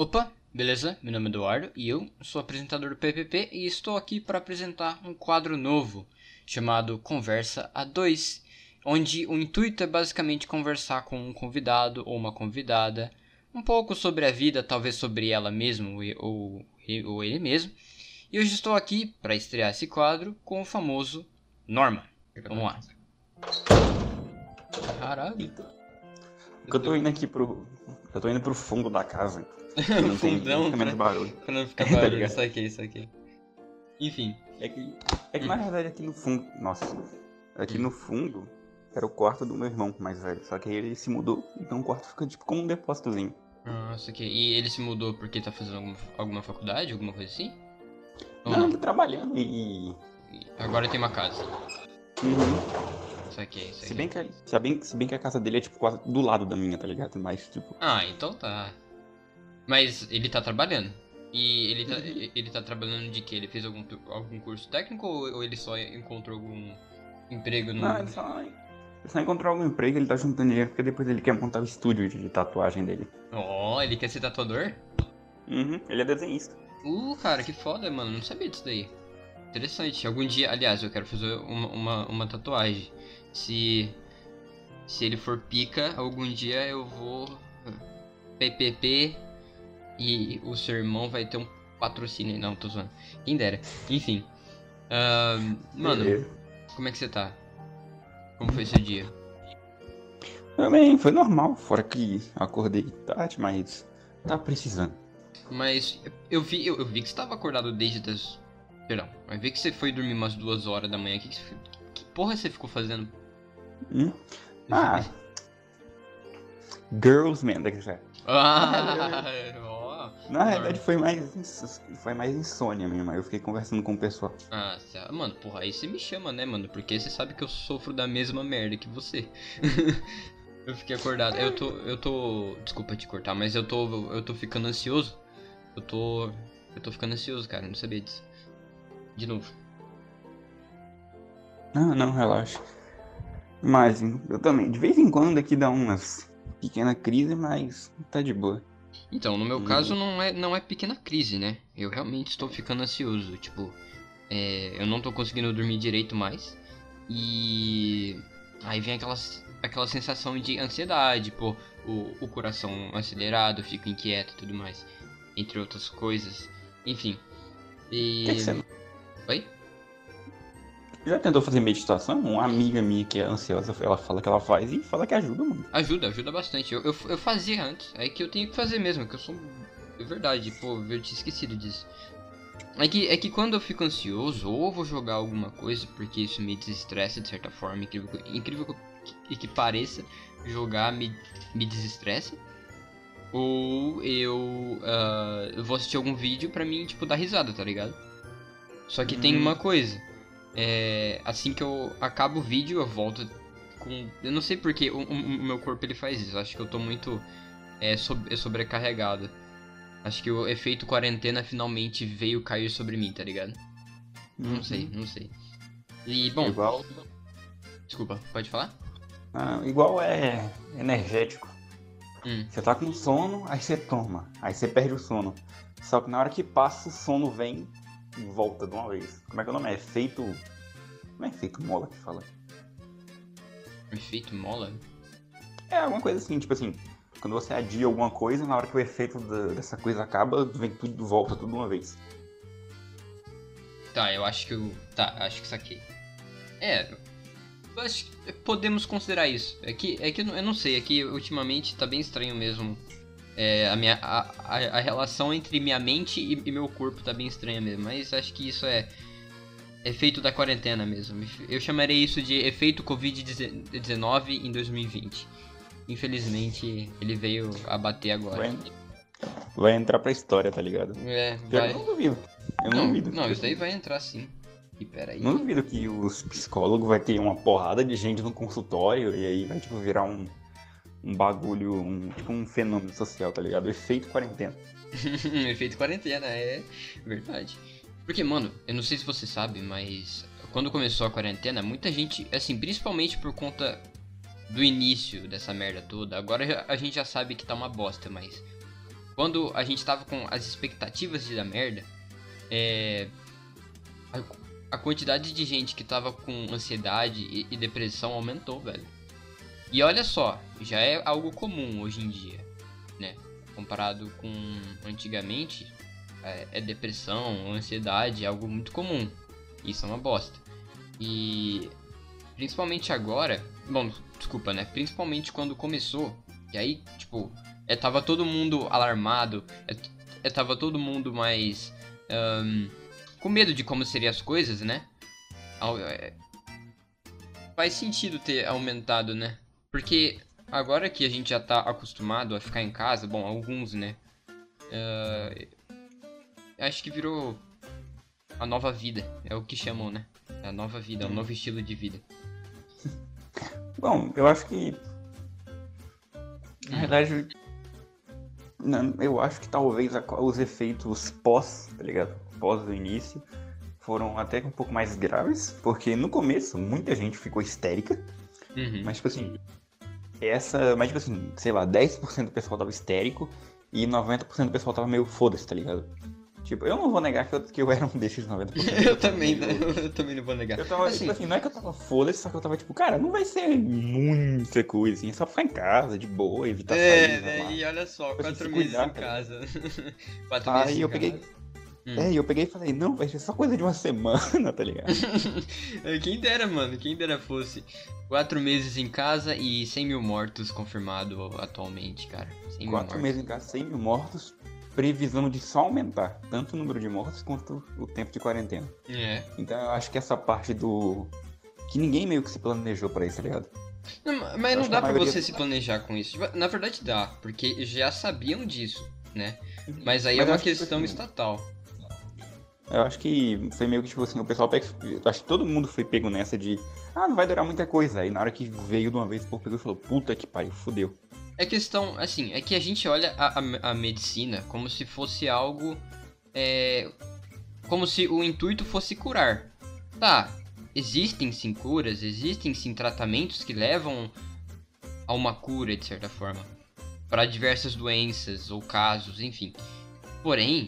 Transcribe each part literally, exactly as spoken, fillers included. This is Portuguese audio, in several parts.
Opa, beleza? Meu nome é Eduardo e eu sou apresentador do P P P e estou aqui para apresentar um quadro novo chamado Conversa a Dois, onde o intuito é basicamente conversar com um convidado ou uma convidada um pouco sobre a vida, talvez sobre ela mesma ou, ou ele mesmo. E hoje estou aqui para estrear esse quadro com o famoso Norma. Vamos lá. Caralho. Porque eu tô indo aqui pro. Eu tô indo pro fundo da casa. O Não tem, fundão, não fica menos pra, barulho. pra não ficar Tá barulho, ligado? isso aqui, isso aqui. Enfim. É que, é que Hum. na verdade aqui no fundo. Nossa. Aqui Hum. no fundo era o quarto do meu irmão mais velho. Só que aí ele se mudou. Então o quarto fica tipo como um depósitozinho. Ah, isso aqui. E ele se mudou porque tá fazendo alguma, alguma faculdade, alguma coisa assim? Ou Não, não? ele trabalhando e. Agora tem uma casa. Uhum. Isso aqui, isso Se aqui. bem, que, a- se, bem, se bem que a casa dele é tipo quase do lado da minha, tá ligado? Mas tipo. Ah, então tá. Mas ele tá trabalhando. E ele tá, Uhum. ele tá trabalhando de quê? Ele fez algum, tu- algum curso técnico ou, ou ele só encontrou algum emprego Não, no... ele só. Ele só encontrou algum emprego, ele tá juntando dinheiro porque depois ele quer montar o estúdio de, de tatuagem dele. Oh, ele quer ser tatuador? Uhum. Ele é desenhista. Uh, cara, que foda, mano. Não sabia disso daí. Interessante. Algum dia, aliás, eu quero fazer uma, uma, uma tatuagem. Se, se ele for pica, algum dia eu vou P P P e o seu irmão vai ter um patrocínio. Não, tô zoando. Quem dera. Enfim. Ahn, mano, Beleza. como é que você tá? Como foi seu dia? Também foi normal, fora que acordei tarde, mas tava precisando. Mas eu vi, eu, eu vi que você tava acordado desde as... Perdão, eu vi que você foi dormir umas duas horas da manhã. Que, que, você- que porra você ficou fazendo? Hum? Ah, Girls, man, daqui já. Ah, ó. Na Normal. realidade foi mais, ins- foi mais insônia mesmo, aí eu fiquei conversando com o pessoal. Ah, cê- mano, porra, aí você me chama, né, mano? Porque você sabe que eu sofro da mesma merda que você. Eu fiquei acordado. Eu tô, eu tô, desculpa te cortar, mas eu tô, eu tô ficando ansioso. Eu tô, eu tô ficando ansioso, cara, não sabia disso. De novo. Não, não, relaxa. Mas eu também, de vez em quando aqui dá umas pequenas crises, mas tá de boa. Então, no meu caso Uhum. não é, não é pequena crise, né? Eu realmente estou ficando ansioso, tipo, é, eu não tô conseguindo dormir direito mais. E aí vem aquelas, aquela sensação de ansiedade, pô, o, o coração acelerado, eu fico inquieto e tudo mais, entre outras coisas. Enfim. Por que, que E. você não- Oi? já tentou fazer meditação? Uma amiga minha que é ansiosa, ela fala que ela faz e fala que ajuda muito. Ajuda, ajuda bastante. Eu, eu, eu fazia antes, é que eu tenho que fazer mesmo, que eu sou. É verdade, pô, eu tinha esquecido disso. É que, é que quando eu fico ansioso, ou eu vou jogar alguma coisa, porque isso me desestressa de certa forma, incrível, que- incrível que, que pareça, jogar me, me desestressa. Ou eu, ah, eu vou assistir algum vídeo pra mim, tipo, dar risada, tá ligado? Só que tem Hum. uma coisa, é, assim que eu acabo o vídeo, eu volto com... Eu não sei porque o, o- o meu corpo ele faz isso, acho que eu tô muito é, sob- sobrecarregado. Acho que o efeito quarentena finalmente veio cair sobre mim, tá ligado? Não Uhum. sei, não sei. E, bom, Igual, desculpa, pode falar? ah, igual é energético. Hum. Você tá com sono, aí você toma, aí você perde o sono. Só que na hora que passa, o sono vem e volta de uma vez. Como é que é o nome? É efeito. Não é efeito mola que fala? Efeito mola? É alguma coisa assim, tipo assim, quando você adia alguma coisa, na hora que o efeito da- dessa coisa acaba, vem tudo de volta, tudo de uma vez. Tá, eu acho que eu... Tá, acho que saquei. É, eu acho que podemos considerar isso. É que, é que eu não- eu não sei, é que ultimamente tá bem estranho mesmo. É, a, minha, a, a, a relação entre minha mente e, e meu corpo tá bem estranha mesmo. Mas acho que isso é efeito da quarentena mesmo. Eu chamarei isso de efeito covid dezenove em dois mil e vinte. Infelizmente, ele veio a bater agora. Vai, vai entrar pra história, tá ligado? É, Pior que vai. eu não duvido. Eu não, Não, duvido. não, que- isso daí vai entrar sim. E peraí. Não duvido que os psicólogos vai ter uma porrada de gente no consultório e aí vai tipo virar um, um bagulho, um, tipo um fenômeno social, tá ligado? O efeito quarentena. Efeito quarentena, é verdade. Porque, mano, eu não sei se você sabe, mas quando começou a quarentena, muita gente, assim, principalmente por conta do início dessa merda toda, agora a gente já sabe que tá uma bosta, mas quando a gente tava com as expectativas de dar merda, é, a, a quantidade de gente que tava com ansiedade e, e depressão aumentou, velho. E olha só, já é algo comum hoje em dia, né? Comparado com antigamente, é, é depressão, ansiedade, é algo muito comum. Isso é uma bosta. E principalmente agora, bom, desculpa, né? Principalmente quando começou, e aí, tipo, é, tava todo mundo alarmado, é, é, tava todo mundo mais ahn, com medo de como seriam as coisas, né? Ao- é, faz sentido ter aumentado, né? Porque agora que a gente já tá acostumado a ficar em casa, bom, alguns, né? Ah, acho que virou a nova vida, é o que chamam, né? É a nova vida, é um novo estilo de vida. Bom, eu acho que, na Hum. verdade, não, eu acho que talvez a- os efeitos pós, tá ligado? Pós do início, foram até um pouco mais graves, porque no começo muita gente ficou histérica, Uhum. mas tipo assim, essa, mas tipo assim, sei lá, dez por cento do pessoal tava histérico e noventa por cento do pessoal tava meio foda-se, tá ligado? Tipo, eu não vou negar que eu, que eu era um desses noventa por cento. Eu também, né? Eu também não vou negar. Eu tava, Assim, tipo assim, não é que eu tava foda-se, só que eu tava tipo, cara, não vai ser muita coisa, assim, é só ficar em casa, de boa, evitar é, sair, né? arrumar. E olha só, Tipo assim, quatro se meses cuidar, em cara. casa. Quatro meses Aí em eu casa. peguei, Hum. é, e eu peguei e falei, não, vai ser só coisa de uma semana, tá ligado? Quem dera, mano, quem dera fosse. Quatro meses em casa e cem mil mortos confirmado atualmente, cara. cem mil Quatro mortos. meses em casa, cem mil mortos, previsão de só aumentar, tanto o número de mortos quanto o tempo de quarentena. É. Então eu acho que essa parte do... que ninguém meio que se planejou pra isso, tá ligado? Não, mas Eu não acho que dá a pra maioria- você se planejar com isso. Tipo, na verdade dá, porque já sabiam disso, né? Mas aí Mas é eu uma acho que, questão assim, estatal. Eu acho que foi meio que tipo assim, o pessoal pega, eu acho que todo mundo foi pego nessa de ah, não vai durar muita coisa. Aí na hora que veio de uma vez, o povo pegou e falou, puta que pariu, fudeu. É questão, assim, é que a gente olha a, a, a medicina como se fosse algo. É, como se o intuito fosse curar. Tá, existem sim curas, existem sim tratamentos que levam a uma cura, de certa forma, para diversas doenças ou casos, enfim. Porém,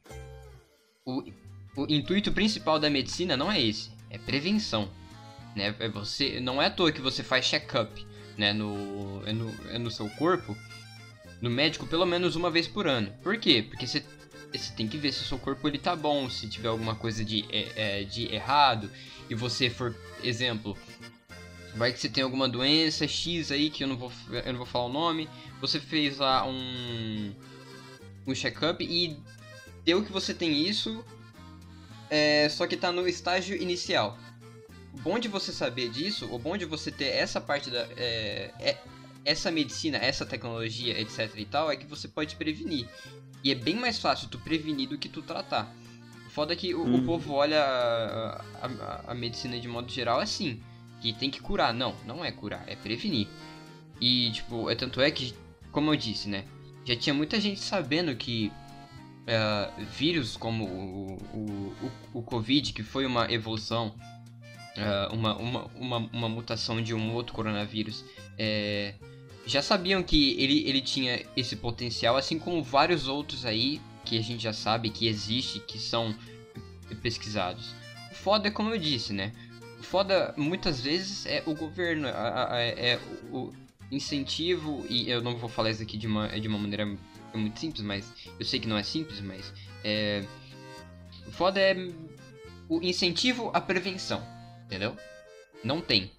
o, o intuito principal da medicina não é esse, é prevenção. Né? É você, não é à toa que você faz check-up, né, no, é no, é no seu corpo, no médico, pelo menos uma vez por ano. Por quê? Porque você, você tem que ver se o seu corpo ele tá bom, se tiver alguma coisa de, é, é, de errado, e você for, exemplo, vai que você tem alguma doença X aí, que eu não vou, eu não vou falar o nome, você fez lá um, um check-up e deu que você tem isso, é, só que tá no estágio inicial. O bom de você saber disso, o bom de você ter essa parte da. É, é, essa medicina, essa tecnologia, etc e tal, é que você pode prevenir. E é bem mais fácil tu prevenir do que tu tratar. O foda é que o, Hum. o povo olha a, a, a medicina de modo geral assim, que tem que curar. Não, não é curar, é prevenir. E, tipo, é tanto é que, como eu disse, né? Já tinha muita gente sabendo que uh, vírus como o, o, o, o Covid, que foi uma evolução. Uh, uma, uma, uma, uma mutação de um outro coronavírus, é, já sabiam que ele, ele tinha esse potencial, assim como vários outros aí que a gente já sabe que existe, que são pesquisados. O foda é como eu disse, né? O foda muitas vezes é o governo, a, a, é o incentivo, e eu não vou falar isso aqui de uma, de uma maneira muito simples, mas eu sei que não é simples, mas é, o foda é o incentivo à prevenção. Entendeu? Não tem.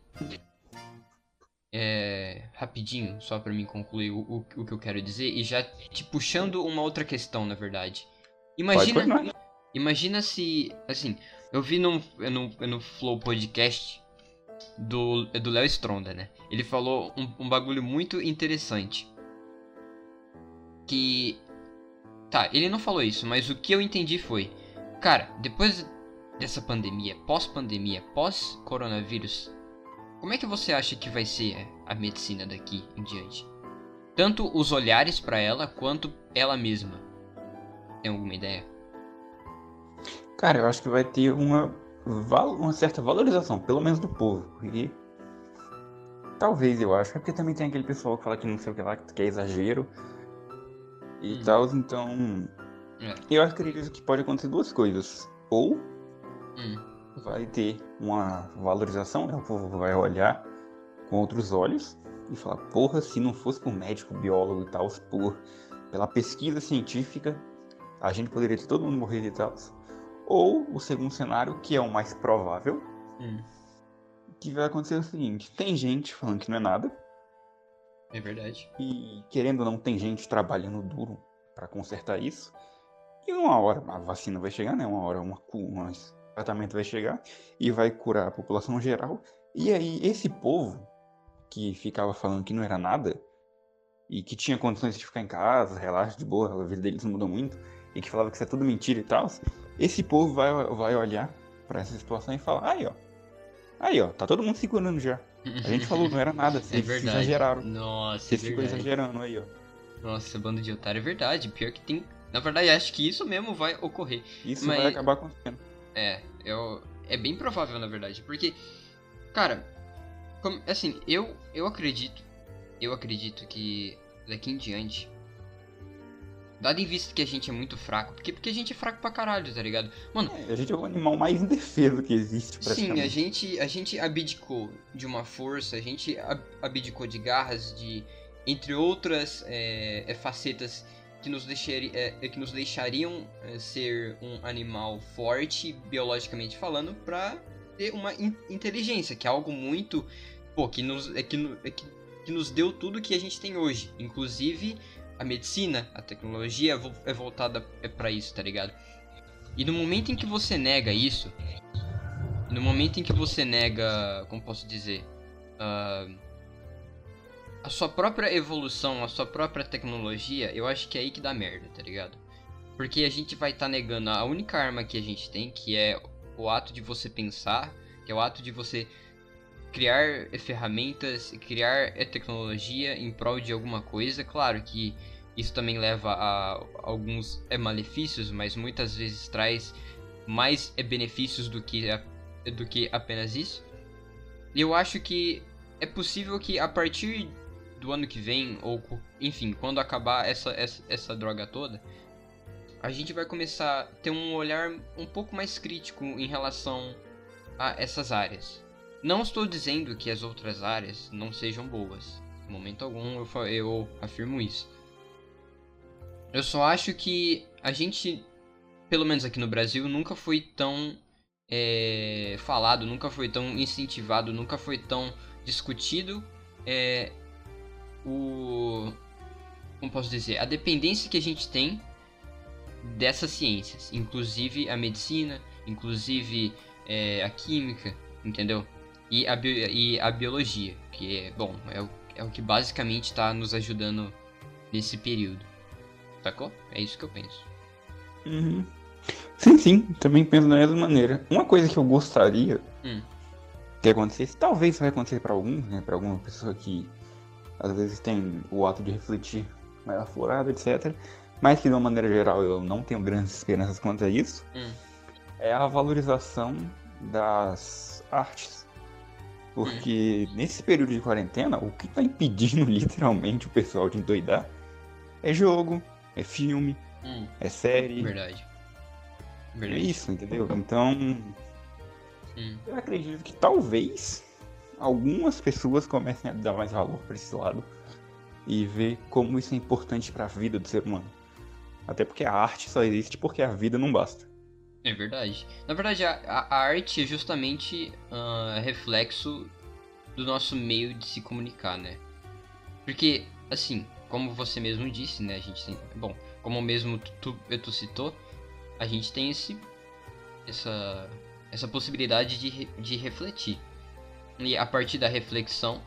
É, rapidinho, só pra mim concluir o, o, o que eu quero dizer, e já te puxando uma outra questão, na verdade. Imagina, Pode continuar. imagina se, assim, eu vi num, no, no Flow Podcast do do Léo Stronda, né? Ele falou um, um bagulho muito interessante. Que, tá, ele não falou isso, mas o que eu entendi foi, cara, depois dessa pandemia, pós-pandemia, pós-coronavírus, como é que você acha que vai ser a medicina daqui em diante? Tanto os olhares pra ela, quanto ela mesma. Tem alguma ideia? Cara, eu acho que vai ter uma, val- uma certa valorização, pelo menos do povo. E talvez, eu acho. É porque também tem aquele pessoal que fala que não sei o que lá, que é exagero. e Hum. tal, então É. eu acredito que pode acontecer duas coisas. Ou Hum. vai ter uma valorização, né? O povo vai olhar com outros olhos e falar, porra, se não fosse por médico, biólogo e tal, por, pela pesquisa científica, a gente poderia ter todo mundo morrido e tal. Ou o segundo cenário, que é o mais provável, Hum. que vai acontecer o seguinte, tem gente falando que não é nada, É verdade. e querendo ou não, tem gente trabalhando duro pra consertar isso, e uma hora a vacina vai chegar, né? Uma hora uma cu- um tratamento vai chegar e vai curar a população geral. E aí esse povo que ficava falando que não era nada e que tinha condições de ficar em casa, relaxa de boa, a vida deles não mudou muito, e que falava que isso é tudo mentira e tal, esse povo vai, vai olhar pra essa situação e falar, aí ó, aí ó, tá todo mundo se curando já. A gente falou, não era nada, É vocês verdade. exageraram. Nossa, é Vocês ficam verdade. exagerando aí, ó. Nossa, bando de otário, é verdade. Pior que tem. Na verdade, acho que isso mesmo vai ocorrer. Isso Mas vai acabar acontecendo. é, eu, é bem provável, na verdade. Porque, cara, como- assim, eu, eu acredito. Eu acredito que daqui em diante. Dado em vista que a gente é muito fraco. Porque, porque a gente é fraco pra caralho, tá ligado? Mano, É, a gente é o animal mais indefeso que existe, sim, praticamente. a gente, a gente abdicou de uma força, a gente ab- abdicou de garras, de entre outras é, é, facetas que nos, deixari, é, é, que nos deixariam é, ser um animal forte, biologicamente falando, pra ter uma in- inteligência, que é algo muito, pô, que nos, é, que, no- é, que, que nos deu tudo que a gente tem hoje, inclusive a medicina, a tecnologia é vo- é voltada é para isso, tá ligado? E no momento em que você nega isso, no momento em que você nega, como posso dizer, ah, a sua própria evolução, a sua própria tecnologia, eu acho que é aí que dá merda, tá ligado? Porque a gente vai estar negando a única arma que a gente tem, que é o ato de você pensar, que é o ato de você criar eh, ferramentas, criar eh, tecnologia em prol de alguma coisa. Claro que isso também leva a alguns eh, malefícios, mas muitas vezes traz mais eh, benefícios do que, a- do que apenas isso. E eu acho que é possível que a partir do ano que vem, ou co- enfim, quando acabar essa, essa, essa droga toda, a gente vai começar a ter um olhar um pouco mais crítico em relação a essas áreas. Não estou dizendo que as outras áreas não sejam boas. Em momento algum eu, fa- eu afirmo isso. Eu só acho que a gente, pelo menos aqui no Brasil, nunca foi tão é, falado, nunca foi tão incentivado, nunca foi tão discutido é, o. Como posso dizer? A dependência que a gente tem dessas ciências, inclusive a medicina, inclusive é, a química, entendeu? E a, bio- e a biologia, que é, bom, é o, é o que basicamente está nos ajudando nesse período. Sacou? É isso que eu penso. Uhum. Sim, sim, também penso da mesma maneira. Uma coisa que eu gostaria Hum, que acontecesse, talvez vai acontecer pra alguns, né? Pra alguma pessoa que às vezes tem o ato de refletir mais aflorado, etcétera. Mas que de uma maneira geral eu não tenho grandes esperanças quanto a isso. hum, É a valorização das artes. Porque nesse período de quarentena, o que tá impedindo literalmente o pessoal de endoidar é jogo, é filme, hum, é série, verdade. é Verdade. isso, entendeu? Então, Hum, eu acredito que talvez algumas pessoas comecem a dar mais valor para esse lado e ver como isso é importante para a vida do ser humano. Até porque a arte só existe porque a vida não basta. é verdade. Na verdade, a, a- a arte é justamente ah, reflexo do nosso meio de se comunicar, né? Porque, assim, como você mesmo disse, né? A gente tem. Bom, como mesmo tu, tu, tu citou, a gente tem esse, essa, essa possibilidade de, re- de refletir. E a partir da reflexão,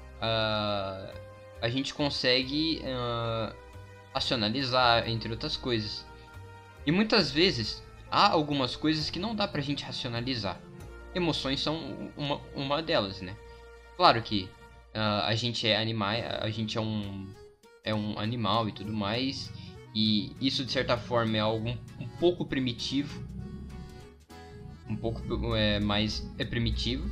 ah, a gente consegue ah, racionalizar, entre outras coisas. E muitas vezes há algumas coisas que não dá pra gente racionalizar. Emoções são uma, uma delas, né? Claro que ah, a gente é animal, a gente é um, é um animal e tudo mais. E isso de certa forma é algo um, um pouco primitivo. Um pouco é, mais é primitivo.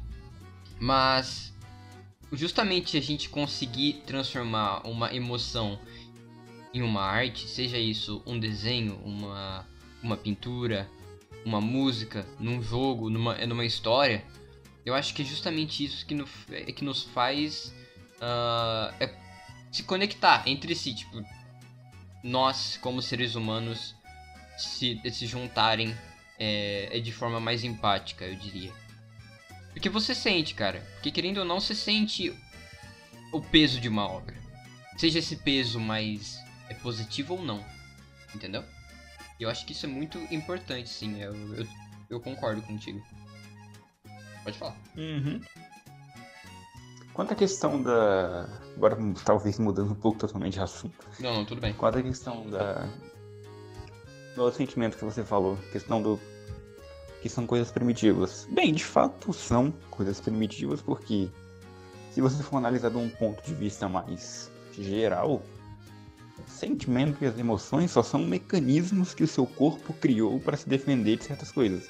Mas justamente a gente conseguir transformar uma emoção em uma arte, seja isso um desenho, uma, uma pintura, uma música, num jogo, numa, numa história, eu acho que é justamente isso que, no, é, que nos faz uh, é se conectar entre si, tipo, nós como seres humanos se, se juntarem é, é de forma mais empática, eu diria. Porque você sente, cara, porque querendo ou não, você sente o peso de uma obra. Seja esse peso mais é positivo ou não, entendeu? E eu acho que isso é muito importante, sim, eu, eu, eu concordo contigo. Pode falar. Uhum. Quanto à questão da... Agora, talvez mudando um pouco totalmente de assunto. Não, não, tudo bem. Quanto à questão da... do sentimento que você falou, questão do... que são coisas primitivas. Bem, de fato são coisas primitivas, porque se você for analisar de um ponto de vista mais geral, o sentimento e as emoções só são mecanismos que o seu corpo criou para se defender de certas coisas.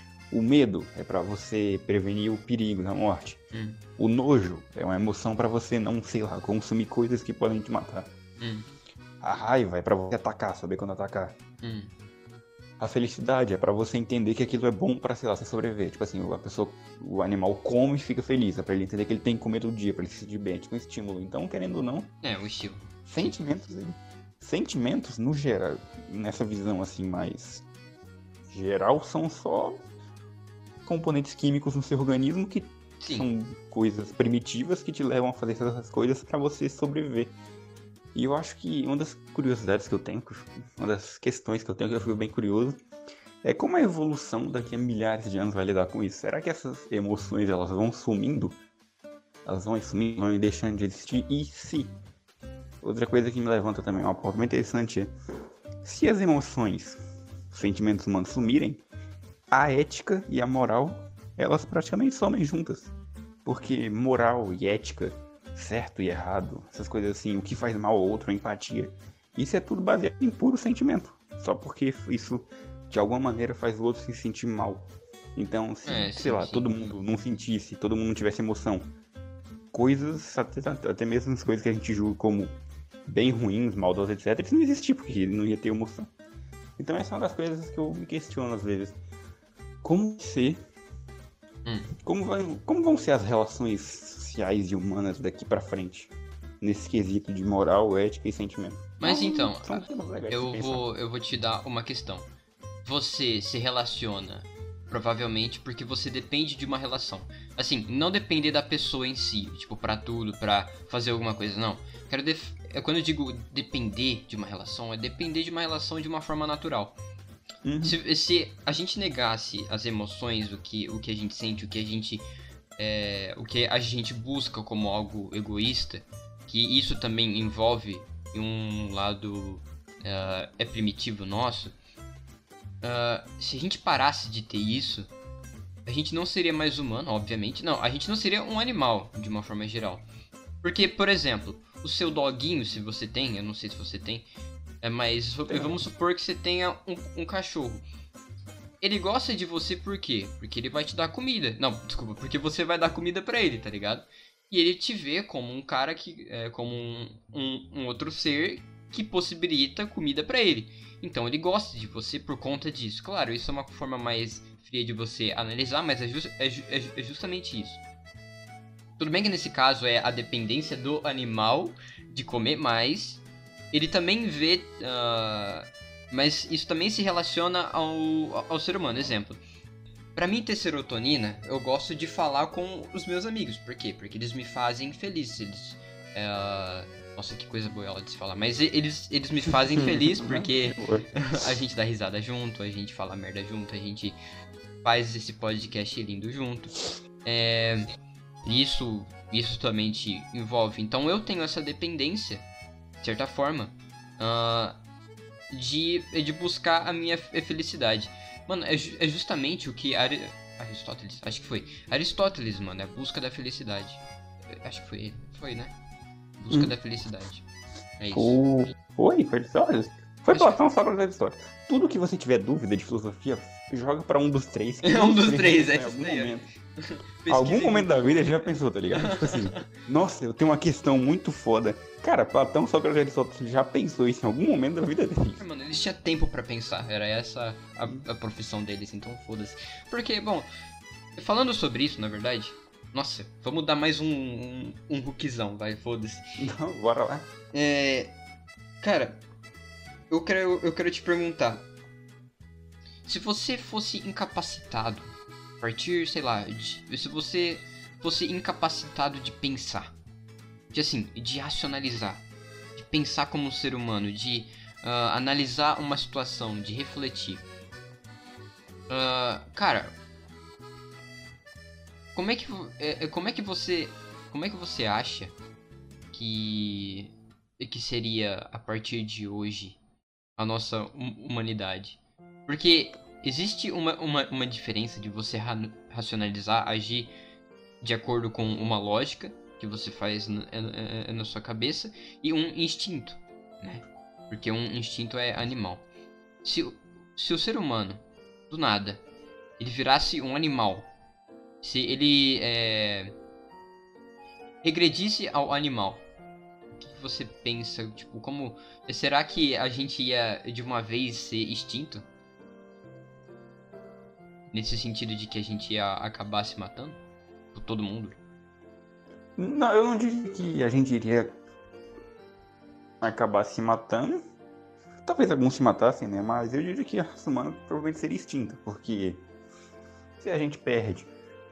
O medo é para você prevenir o perigo da morte. Hum. O nojo é uma emoção para você não, sei lá, consumir coisas que podem te matar. Hum. A raiva é para você atacar, saber quando atacar. Hum. A felicidade é pra você entender que aquilo é bom pra, sei lá, você sobreviver. Tipo assim, a pessoa, o animal come e fica feliz. É pra ele entender que ele tem que comer todo dia, pra ele se sentir bem. É tipo um estímulo. Então, querendo ou não... É, o estilo. Sentimentos, sentimentos, no geral, nessa visão assim mais geral, são só componentes químicos no seu organismo que Sim. são coisas primitivas que te levam a fazer essas coisas pra você sobreviver. E eu acho que uma das curiosidades que eu tenho, uma das questões que eu tenho, que eu fico bem curioso, é como a evolução daqui a milhares de anos vai lidar com isso. Será que essas emoções elas vão sumindo? Elas vão sumindo, vão deixando de existir? E se? Outra coisa que me levanta também, uma pauta bem interessante é, se as emoções, os sentimentos humanos sumirem, a ética e a moral, elas praticamente somem juntas. Porque moral e ética, certo e errado, essas coisas assim, o que faz mal ao outro, a empatia, isso é tudo baseado em puro sentimento, só porque isso de alguma maneira faz o outro se sentir mal. Então, se, É, sei sim, lá, sim. todo mundo não sentisse, todo mundo não tivesse emoção, coisas, até, até mesmo as coisas que a gente julga como bem ruins, maldosas, etcétera, isso não existia, porque não ia ter emoção. Então essa é uma das coisas que eu me questiono às vezes. Como ser Hum. Como, vai, como vão ser as relações sociais e humanas daqui pra frente? Nesse quesito de moral, ética e sentimento. Mas então, são temas legais de eu pensar. vou, eu vou te dar uma questão. Você se relaciona provavelmente porque você depende de uma relação. Assim, não depender da pessoa em si, tipo, pra tudo, pra fazer alguma coisa, não. Quero def... Quando eu digo depender de uma relação, é depender de uma relação de uma forma natural. Uhum. Se, se a gente negasse as emoções, o que, o que a gente sente, o que a gente, é, o que a gente busca como algo egoísta, que isso também envolve um lado uh, é primitivo nosso, uh, se a gente parasse de ter isso, a gente não seria mais humano, obviamente. Não, a gente não seria um animal, de uma forma geral. Porque, por exemplo, o seu doguinho, se você tem, eu não sei se você tem, é, mas vamos supor que você tenha um, um cachorro. Ele gosta de você por quê? Porque ele vai te dar comida. Não, desculpa, porque você vai dar comida pra ele, tá ligado? E ele te vê como um cara que... É, como um, um, um outro ser que possibilita comida pra ele. Então ele gosta de você por conta disso. Claro, isso é uma forma mais fria de você analisar, mas é, just, é, é justamente isso. Tudo bem que nesse caso é a dependência do animal de comer mais... Ele também vê, uh, mas isso também se relaciona ao, ao ser humano. Exemplo, pra mim ter serotonina, eu gosto de falar com os meus amigos. Por quê? Porque eles me fazem feliz. Eles, uh, nossa, que coisa boa ela de se falar. Mas eles, eles me fazem feliz porque a gente dá risada junto, a gente fala merda junto, a gente faz esse podcast lindo junto. É, isso, isso também te envolve. Então eu tenho essa dependência, de certa forma, uh, de, de buscar a minha felicidade. Mano, é, é justamente o que Ari... Aristóteles, acho que foi Aristóteles, mano, é a busca da felicidade. Acho que foi ele, foi, né? Busca hum. da felicidade. É isso. O... Foi, foi Aristóteles? Foi Acho Platão, Sócrates e Aristóteles. Tudo que você tiver dúvida de filosofia, joga pra um dos três. É um dos três, em é isso algum daí. momento. Pesquisa Algum em momento da Google. vida ele já pensou, tá ligado? Tipo assim, nossa, eu tenho uma questão muito foda. Cara, Platão, Sócrates e Aristóteles já pensou isso em algum momento da vida dele. É, mano, eles tinham tempo pra pensar, era essa a, a profissão deles, então foda-se. Porque, bom, falando sobre isso, na verdade, nossa, vamos dar mais um, um, um hookzão, vai, foda-se. Então, bora lá. É, cara, eu quero, eu quero te perguntar, se você fosse incapacitado, a partir, sei lá, de, se você fosse incapacitado de pensar, de assim, de racionalizar, de pensar como um ser humano, de ah, analisar uma situação, de refletir. Ah, cara, como é que vo- é, é, como é que você como é que você acha que que seria a partir de hoje a nossa hum- humanidade? Porque existe uma, uma, uma diferença de você ra- racionalizar, agir de acordo com uma lógica que você faz na, é- é- na sua cabeça e um instinto, né? Porque um instinto é animal. Se, o- se o ser humano, do nada, ele virasse um animal, se ele é, regredisse ao animal, o que que você pensa? Tipo, como será que a gente ia de uma vez ser extinto? Nesse sentido de que a gente ia acabar se matando? Por todo mundo? Não, eu não diria que a gente iria acabar se matando. Talvez alguns se matassem, né? Mas eu diria que a raça humana provavelmente seria extinta, porque se a gente perde.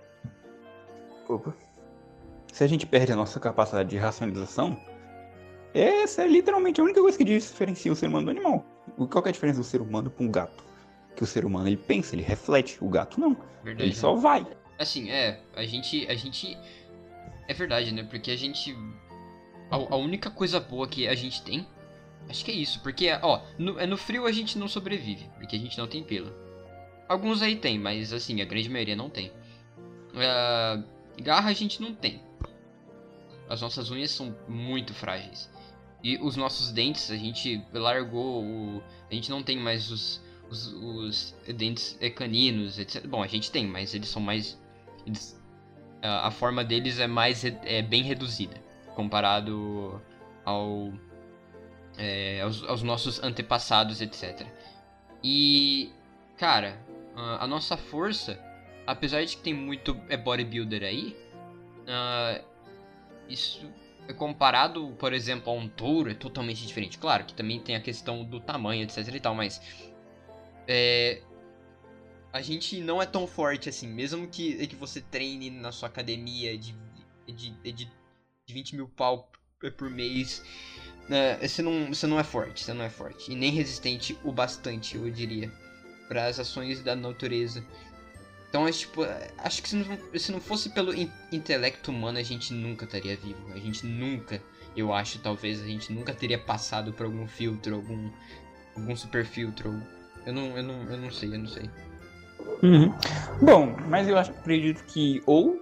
Opa. Se a gente perde a nossa capacidade de racionalização, essa é literalmente a única coisa que diferencia o ser humano do animal. O- Qual que é a diferença do ser humano para um gato? Que o ser humano ele pensa, ele reflete, o gato não. Verdade, Ele só né? vai. Assim, é, a gente, a gente, é verdade, né? Porque a gente, a, a única coisa boa que a gente tem, acho que é isso, porque, ó, no, é no frio a gente não sobrevive, porque a gente não tem pelo. Alguns aí tem, mas assim, a grande maioria não tem. Ah, garra a gente não tem. As nossas unhas são muito frágeis. E os nossos dentes, a gente largou o... A gente não tem mais os, os, os dentes é, caninos, etcétera. Bom, a gente tem, mas eles são mais... Eles, a, a forma deles é mais é bem reduzida comparado ao, é, aos, aos nossos antepassados, etcétera. E, cara, a, a nossa força, apesar de que tem muito é, bodybuilder aí, ah, isso é comparado, por exemplo, a um touro, é totalmente diferente. Claro que também tem a questão do tamanho, etc e tal, mas é, a gente não é tão forte assim. Mesmo que, que você treine na sua academia de, de, de, de vinte mil pau por mês, né, você, não, você não é forte, você não é forte. E nem resistente o bastante, eu diria, para as ações da natureza. Então, acho, tipo, acho que se não, se não fosse pelo in- intelecto humano, a gente nunca estaria vivo. A gente nunca, eu acho, talvez, a gente nunca teria passado por algum filtro, algum, algum super filtro. Eu não, eu não, eu não sei, eu não sei. Uhum. Bom, mas eu acho, acredito que ou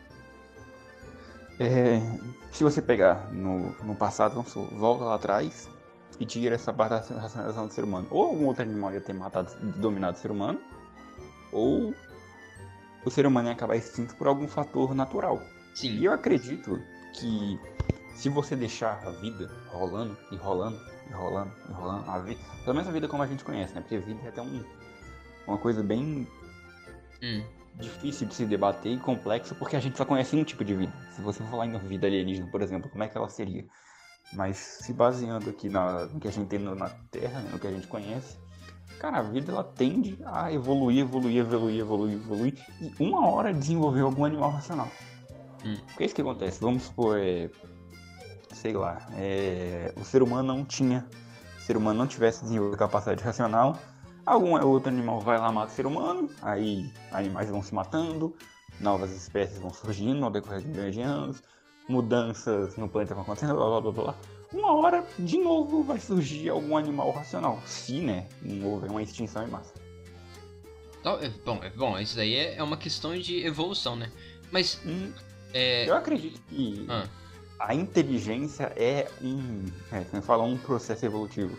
é, se você pegar no, no passado, vamos supor, volta lá atrás e tira essa parte da racionalização do ser humano, ou algum outro animal ia ter matado, dominado o ser humano, ou o ser humano ia acabar extinto por algum fator natural. Sim. E eu acredito que se você deixar a vida rolando e rolando e rolando e rolando, a vida, pelo menos a vida como a gente conhece, né? Porque a vida é até um, uma coisa bem Hum. difícil de se debater e complexa, porque a gente só conhece um tipo de vida. Se você for falar em vida alienígena, por exemplo, como é que ela seria? Mas se baseando aqui na, no que a gente tem no, na Terra, né, no que a gente conhece, cara, a vida ela tende a evoluir, evoluir, evoluir, evoluir, evoluir, e uma hora desenvolver algum animal racional. Hum. Porque é isso que acontece. Vamos supor, é, sei lá, é, o ser humano não tinha, o ser humano não tivesse desenvolvido capacidade racional, algum outro animal vai lá mata o ser humano, aí animais vão se matando, novas espécies vão surgindo ao decorrer de milhões de anos, mudanças no planeta vão acontecendo, blá blá blá blá. Uma hora, de novo, vai surgir algum animal racional, se, né, não houver uma extinção em massa. Então, é, bom, é, bom, isso daí é, é uma questão de evolução, né? Mas, Hum, é... eu acredito que Ah, a inteligência é um, é, como fala, um processo evolutivo.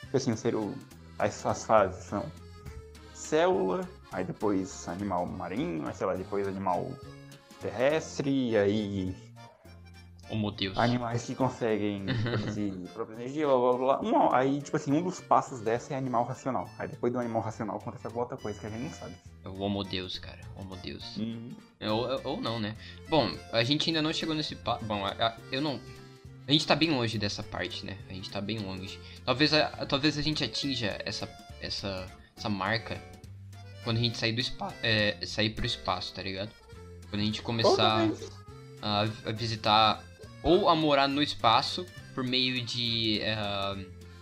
Tipo assim, o ser, o, as, as fases são célula, aí depois animal marinho, aí sei lá, depois animal terrestre, e aí Oh, meu Deus. animais que conseguem produzir própria energia, blá blá blá. Um, aí, tipo assim, um dos passos dessa é animal racional. Aí depois do animal racional acontece alguma outra coisa que a gente não sabe. O Homo Deus, cara. Homo Deus. Uhum. Ou, ou não, né? Bom, a gente ainda não chegou nesse passo. Bom, a, a, eu não. A gente tá bem longe dessa parte, né? A gente tá bem longe. Talvez a, talvez a gente atinja essa, essa, essa marca quando a gente sair do espaço. É, sair pro espaço, tá ligado? Quando a gente começar a, a visitar. Ou a morar no espaço por meio de. Uh,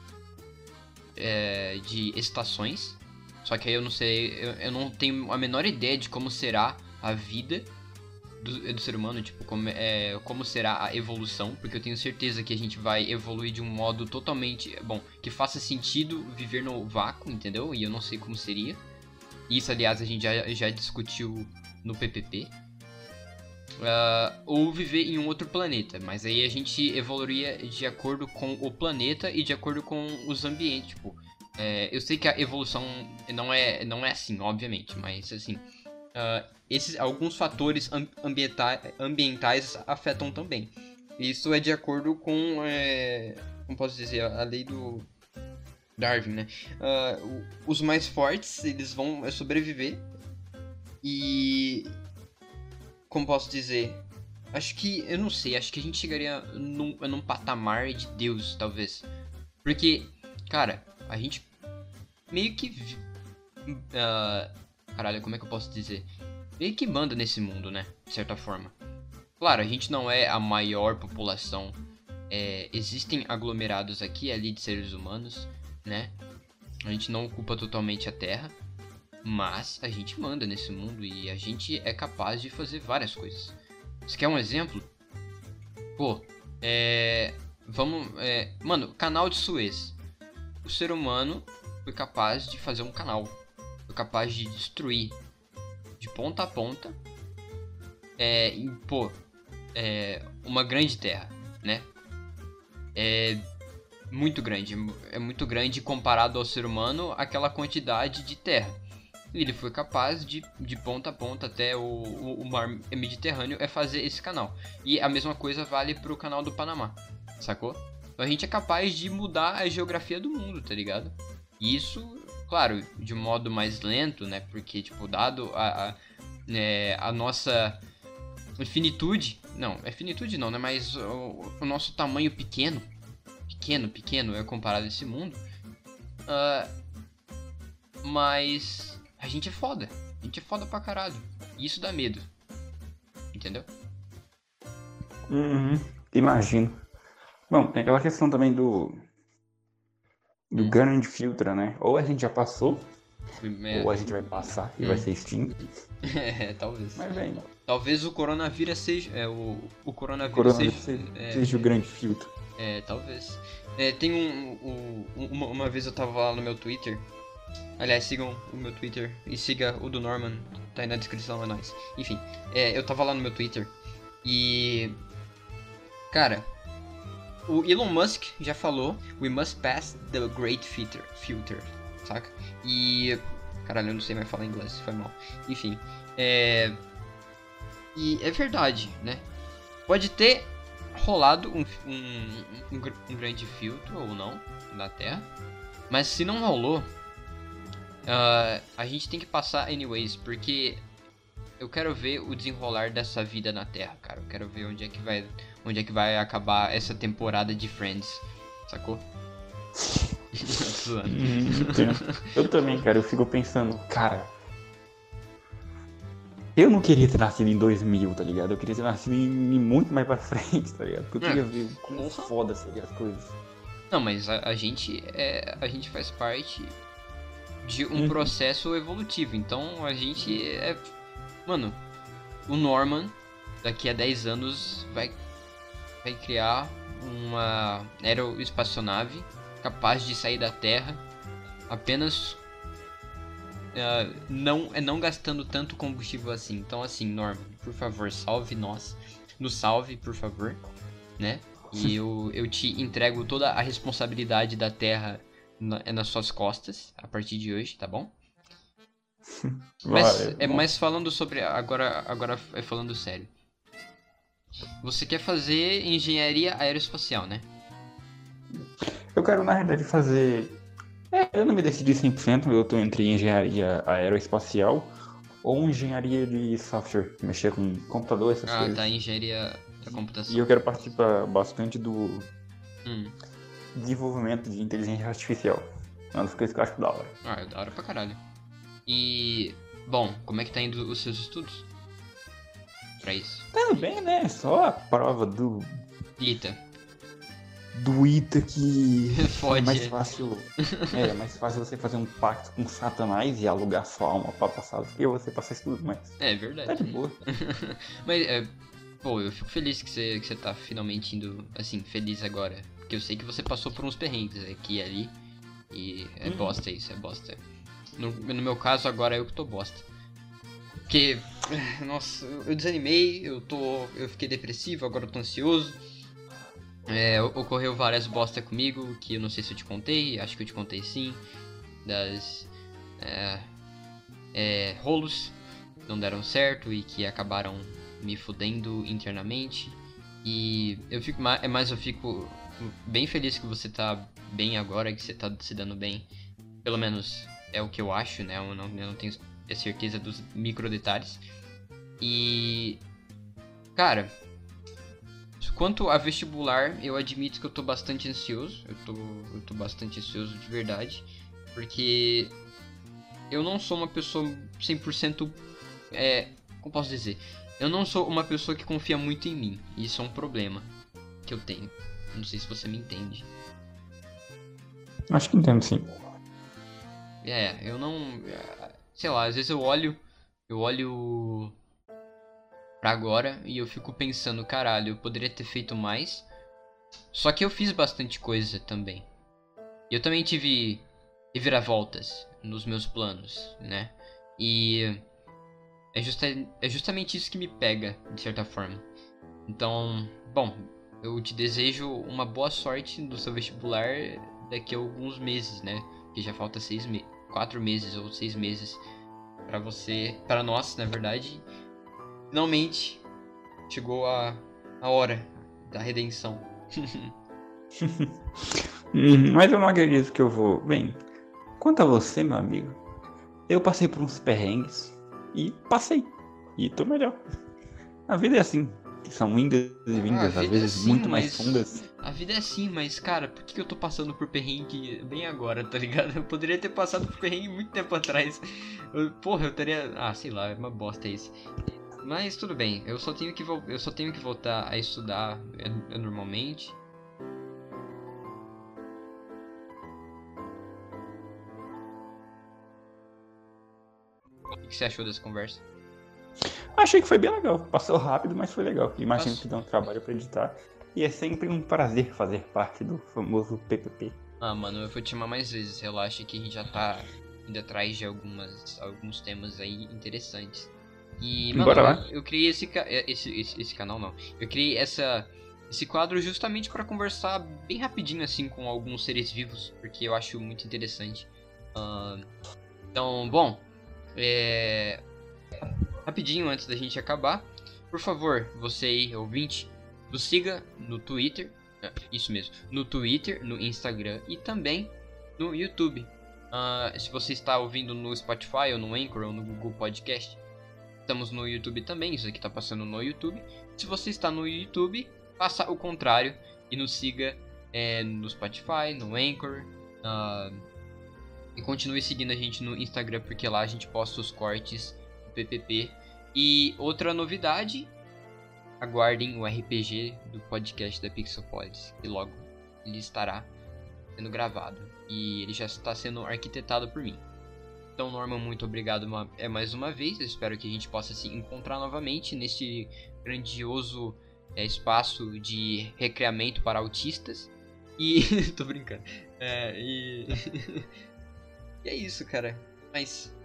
é, de estações. Só que aí eu não sei. Eu, eu não tenho a menor ideia de como será a vida do, do ser humano. Tipo, como, é, como será a evolução. Porque eu tenho certeza que a gente vai evoluir de um modo totalmente. Bom, que faça sentido viver no vácuo, entendeu? E eu não sei como seria. Isso, aliás, a gente já, já discutiu no P P P. Uh, ou viver em um outro planeta, mas aí a gente evoluiria de acordo com o planeta e de acordo com os ambientes. Tipo, é, eu sei que a evolução não é, não é assim, obviamente, mas assim, uh, esses, alguns fatores ambienta ambientais afetam também. Isso é de acordo com, é, como posso dizer, a lei do Darwin, né? Uh, os mais fortes, eles vão sobreviver e... Como posso dizer? Acho que, eu não sei, acho que a gente chegaria num, num patamar de Deus, talvez. Porque, cara, a gente meio que... Uh, caralho, como é que eu posso dizer? Meio que manda nesse mundo, né? De certa forma. Claro, a gente não é a maior população. É, existem aglomerados aqui e ali de seres humanos, né? A gente não ocupa totalmente a Terra. Mas a gente manda nesse mundo e a gente é capaz de fazer várias coisas. Você quer um exemplo? Pô, é... Vamos... É... Mano, canal de Suez. O ser humano foi capaz de fazer um canal. Foi capaz de destruir de ponta a ponta. É... Em, pô... É... Uma grande terra, né? É... Muito grande. É muito grande comparado ao ser humano aquela quantidade de terra. Ele foi capaz de, de ponta a ponta até o, o, o mar Mediterrâneo é fazer esse canal. E a mesma coisa vale pro canal do Panamá, sacou? Então a gente é capaz de mudar a geografia do mundo, tá ligado? E isso, claro, de um modo mais lento, né? Porque, tipo, dado a, a, é, a nossa finitude... Não, é finitude não, né? Mas o, o nosso tamanho pequeno, pequeno, pequeno é comparado a esse mundo. Uh, mas... A gente é foda. A gente é foda pra caralho. E isso dá medo. Entendeu? Uhum, imagino. Bom, tem aquela questão também do... Do hum. Gun and Filter, né? Ou a gente já passou, é. ou a gente vai passar e hum. vai ser extinto. É, talvez. Mas bem... Talvez o coronavírus seja... É, o, o coronavírus, coronavírus seja... seja, é, seja o grande filtro. É, talvez. É, tem um... um uma, uma vez eu tava lá no meu Twitter... Aliás, sigam o meu Twitter e siga o do Norman, tá aí na descrição, é nóis. Enfim, é, eu tava lá no meu Twitter e... Cara, o Elon Musk já falou: We must pass the great filter, filter, saca? E... Caralho, eu não sei mais falar inglês, foi mal. Enfim, é... E é verdade, né? Pode ter rolado um, um, um, um grande filtro ou não na Terra, mas se não rolou... Uh, a gente tem que passar anyways, porque eu quero ver o desenrolar dessa vida na Terra, cara. Eu quero ver onde é que vai, onde é que vai acabar essa temporada de Friends, sacou? Eu também, cara. Eu fico pensando, cara, eu não queria ter nascido em dois mil, tá ligado? Eu queria ter nascido em, em muito mais pra frente, tá ligado? Porque eu queria é. ver como foda seria as coisas. Não, mas a, a gente é, a gente faz parte de um uhum. processo evolutivo. Então a gente é... Mano, o Norman daqui a dez anos vai, vai criar uma aeroespaçonave capaz de sair da Terra apenas uh, não, não gastando tanto combustível assim. Então assim, Norman, por favor, salve nós. Nos salve, por favor, né? E eu, eu te entrego toda a responsabilidade da Terra na, é nas suas costas a partir de hoje, tá bom? Mas, Valeu, é, bom. mas falando sobre. Agora, agora é falando sério. Você quer fazer engenharia aeroespacial, né? Eu quero, na verdade, fazer. É, eu não me decidi cem por cento, eu tô entre engenharia aeroespacial ou engenharia de software, mexer com computador, essas Ah, coisas. tá, engenharia da E computação. eu quero participar bastante do Hum. desenvolvimento de inteligência artificial. Uma das coisas que eu acho da hora. Ah, é da hora pra caralho. E. Bom, como é que tá indo os seus estudos? Pra isso. Tá bem, né? Só a prova do, Eita, do ITA que é fode. mais fácil. É, é mais fácil você fazer um pacto com Satanás e alugar sua alma pra passar do que você passar isso tudo, mas É tá verdade. de boa. Mas, é, pô, eu fico feliz que você, que você tá finalmente indo, assim, feliz agora. Porque eu sei que você passou por uns perrengues aqui e ali. E é Hum. bosta isso, é bosta. No, no meu caso, agora eu que tô bosta. Porque, nossa, eu desanimei, eu tô. Eu fiquei depressivo, agora eu tô ansioso. É, ocorreu várias bosta comigo, que eu não sei se eu te contei, acho que eu te contei sim. Das. É, é, rolos que não deram certo e que acabaram me fudendo internamente. E eu fico ma- é mais eu fico bem feliz que você tá bem agora, que você tá se dando bem. Pelo menos é o que eu acho, né? Eu não, eu não tenho certeza dos micro detalhes. E cara, quanto a vestibular, eu admito que eu tô bastante ansioso. Eu tô, eu tô bastante ansioso de verdade, porque eu não sou uma pessoa cem por cento, é, como posso dizer? Eu não sou uma pessoa que confia muito em mim. E isso é um problema que eu tenho. Não sei se você me entende. Acho que entendo sim. É, eu não, sei lá, às vezes eu olho, eu olho pra agora e eu fico pensando, caralho, eu poderia ter feito mais. Só que eu fiz bastante coisa também. E eu também tive reviravoltas nos meus planos, né? E é, justa, é justamente isso que me pega, de certa forma. Então, bom, eu te desejo uma boa sorte no seu vestibular daqui a alguns meses, né? Que já falta seis me quatro meses ou seis meses pra você, pra nós, na verdade. Finalmente chegou a, a hora da redenção. Hum, mas eu não acredito que eu vou. Bem, quanto a você, meu amigo, eu passei por uns perrengues e passei. E tô melhor. A vida é assim. São indas e Ah, a vindas, às vida é vezes assim, muito mais mas fundas. a vida é assim, mas cara, por que que eu tô passando por perrengue bem agora, tá ligado? Eu poderia ter passado por perrengue muito tempo atrás. Eu- porra, eu teria, ah, sei lá, é uma bosta esse. Mas tudo bem, eu só tenho que vol- eu só tenho que voltar a estudar é, é normalmente. O que que você achou dessa conversa? Achei que foi bem legal. Passou rápido, mas foi legal. Imagino Passou. que dá um trabalho pra editar. E é sempre um prazer fazer parte do famoso P P P. Ah, mano, eu vou te chamar mais vezes. Relaxa que a gente já tá indo atrás de algumas, alguns temas aí interessantes. E, mano, Bora eu, lá. eu criei esse, ca- é, esse, esse, esse canal, não. Eu criei essa, esse quadro justamente pra conversar bem rapidinho, assim, com alguns seres vivos, porque eu acho muito interessante. Ah, então, bom, é... rapidinho antes da gente acabar, por favor, você aí, ouvinte, nos siga no Twitter, é, isso mesmo, no Twitter, no Instagram e também no YouTube. Ah, se você está ouvindo no Spotify ou no Anchor ou no Google Podcast, estamos no YouTube também, isso aqui está passando no YouTube. Se você está no YouTube, faça o contrário e nos siga é, no Spotify, no Anchor, ah, e continue seguindo a gente no Instagram, porque lá a gente posta os cortes do P P P. E outra novidade, aguardem o R P G do podcast da Pixelpolis, que logo ele estará sendo gravado. E ele já está sendo arquitetado por mim. Então, Norman, muito obrigado uma, é, mais uma vez. Eu espero que a gente possa se encontrar novamente neste grandioso é, espaço de recreamento para autistas. E... tô brincando. É, e... e é isso, cara. Mas